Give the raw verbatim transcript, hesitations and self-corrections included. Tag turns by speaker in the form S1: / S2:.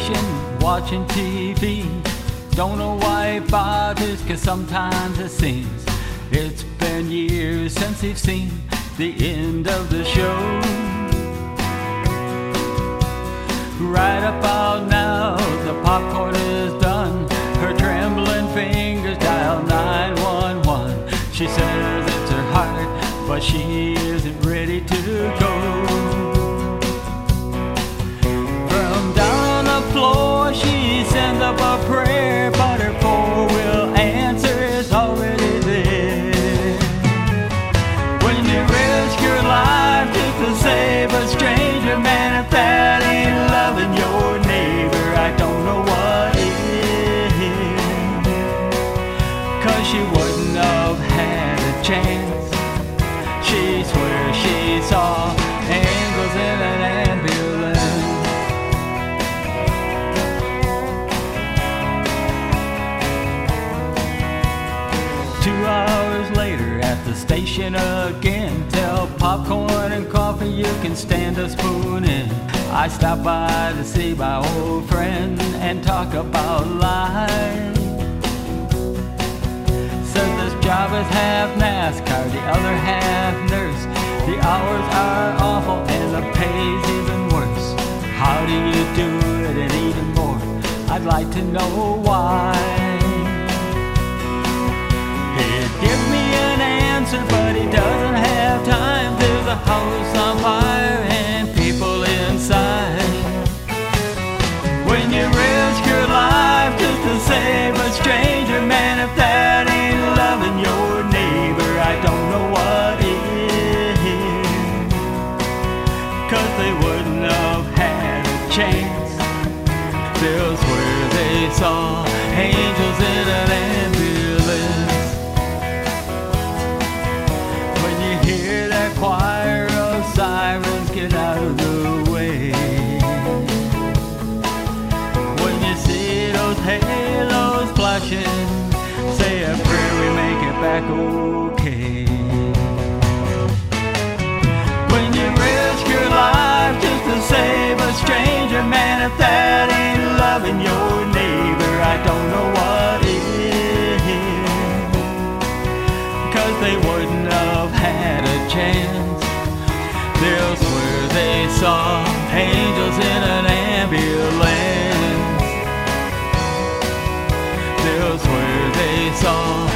S1: station watching T V. Don't know why it bothers, cause sometimes it seems it's been years since they've seen the end of the show. Right about now, the popcorn is done. Her trembling fingers dial nine one one. She says it's her heart, but she isn't ready to go. From down on the floor, she sends up a prayer, but her four-wheel answer is already there. When you risk your life just to save a stranger, man, if that ain't loving your neighbor, I don't know what is. Cause she wouldn't have had a chance. She swears she saw angels in an ambulance. Two hours later at the station again, tell popcorn and coffee you can stand a spoon in. I stop by to see my old friend and talk about life. Says this job is half NASCAR, the other half nurse. The hours are awful and the pay's even worse. How do you do it, and even more, I'd like to know why. He'd give me an answer, but he doesn't have time. There's a house on fire and people inside. When you risk your life just to save a stranger, man, if that ain't loving your neighbor, I don't know what is. Cause they wouldn't have had a chance. They'll swear they saw angels in an ambulance. When you hear that choir of sirens, get out of the way. When you see those halos flashing, say a prayer we make it back okay. When you risk your life just to save a stranger, man, if that ain't loving your neighbor, I don't know what is. Cause they wouldn't have had a chance. They'll swear they saw angels in an ambulance. They'll swear they saw